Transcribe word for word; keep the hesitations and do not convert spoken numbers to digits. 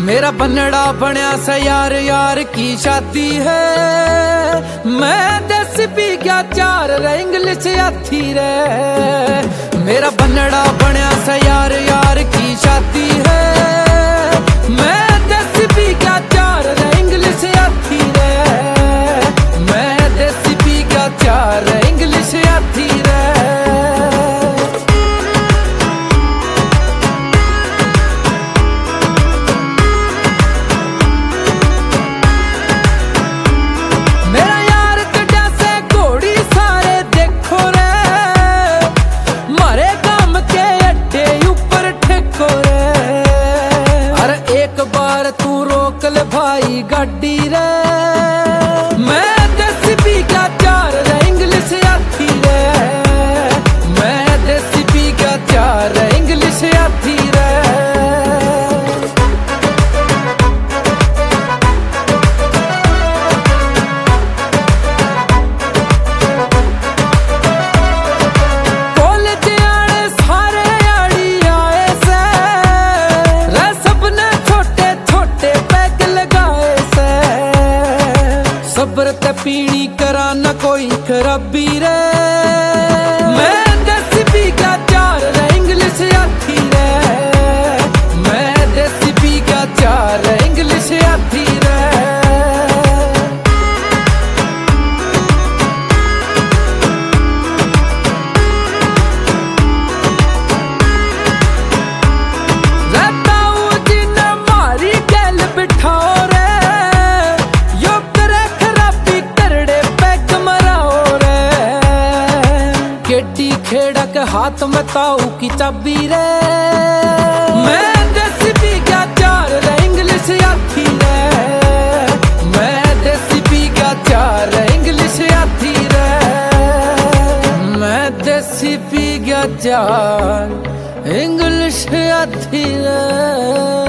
मेरा बनड़ा बनया सा यार यार की शादी है। मैं देसी पी गया चार रे इंग्लिश आथी रे। मेरा बनड़ा बनया सा यार यार की शादी है। मैं देसी पी गया चार रे इंग्लिश आथी रे। मैं देसी पी गया चार रे इंग्लिश आथी रे। भाई गाड़ी रे मैं देसी पी गया चार रे इंग्लिश आथी रे। मैं देसी पी गया चार रे इंग्लिश आथी रे। कॉलेज आने सारे आड़ी आए से रे सबने छोटे छोटे सब्र ते पीनी करा न कोई खराबी रे। मैं देसी पी गया चार रे इंग्लिश आथी रे। मैं देसी पी गया चार रे इंग्लिश आथी रे। रहता जी ने मारी गैल बिठाओ रे। केडी खेड़ा के हाथ में ताऊ की चाबी रे। मैं देसी पी गया चार रे इंग्लिश आथी रे। मैं देसी पी गया चार रे इंग्लिश आथी रे। मैं देसी पी गया चार इंग्लिश आथी रे।